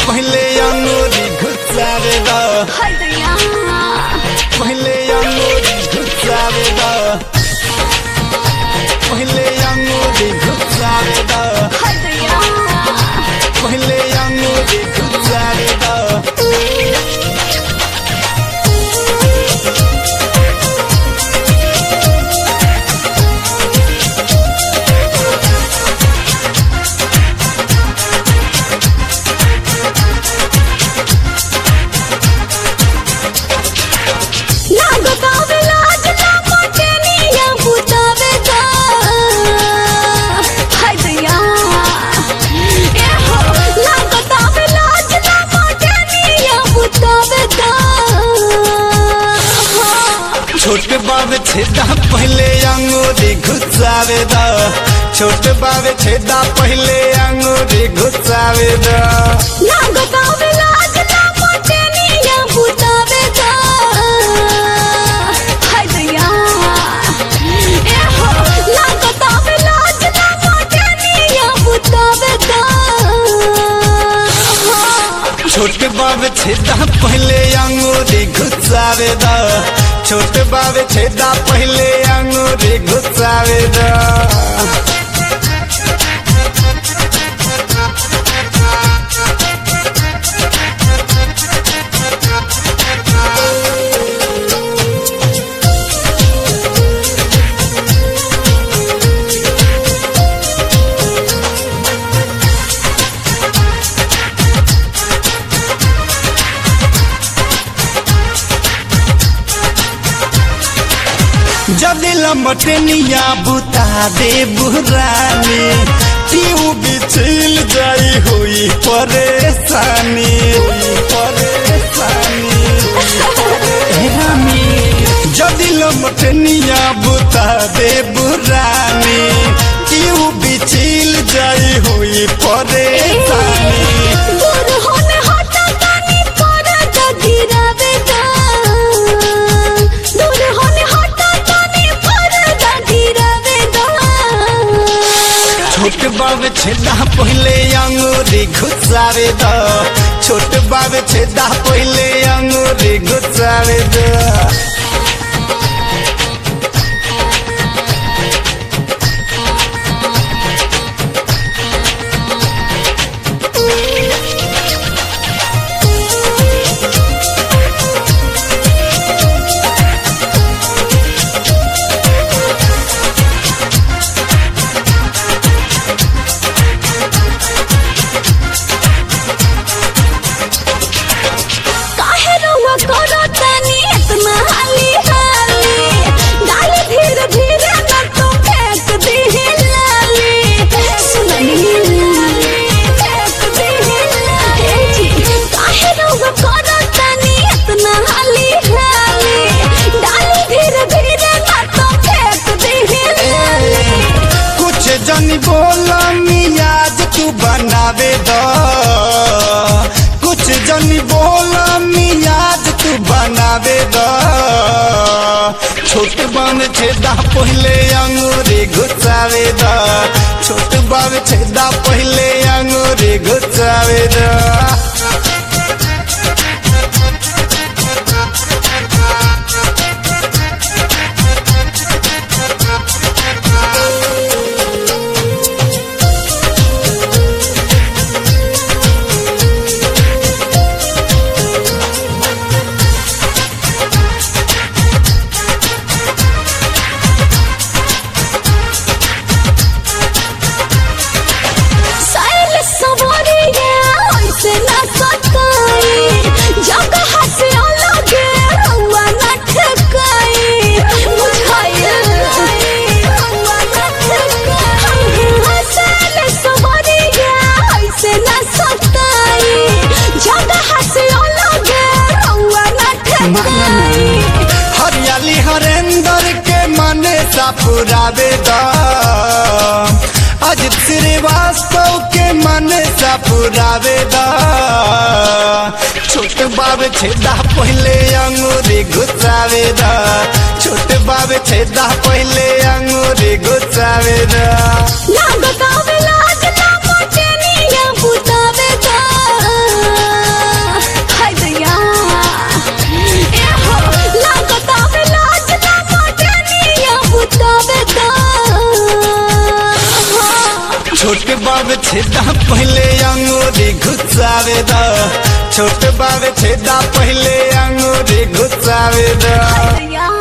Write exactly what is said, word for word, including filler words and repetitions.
पहले अंगूरी घुसावे दा पहले अंगूरी घुसावे दा पहले अंगूरी घुसावे दा पहले अंगूरी घुसावे दा छोटे बाबे छेदा पहले अंगूरी घुसावे दा छोटे बाबे छेदा पहले अंगूरी घुसावे दा छोटे बाबे छेदा पहले अंगूरी घुसावे दा छोटे बाबे छेदा पहले अंगूरी घुसावे दा जदी लमटनिया बुता दे बुरानी तीऊ बिछिल जाई हुई परेशानी परेशानी जदी लमटनिया बुता दे बुरानी तीऊ बिछिल जाई हुई परेशानी छोटे बाबे छेदा पहले अंगूरी घुसावे दा छोटे बाबे छेदा पहले अंगूरी घुसावे दा जनी बोला मियाज तू बनावे दा कुछ जनी बोला मियाज तू बनावे दा छोटे बाबे छेदा पहले अंगूरी घुसावे दा छोटे बाबे छेदा पहले अंगूरी घुसावे दा हरियाली हरेंद्र के मने सा पुरावे दा अजित श्रीवास्तव के मने सा पुरावे दा छोटे बाबे छेदा पहले अंगूरी घुसावे दा छोटे बाबे छेदा पहले अंगूरी घुसावे दा। छोट बाब छेदा पहले अंगूरी घुसावे द छोट बाब छेदा पहले अंगूरी घुसावे द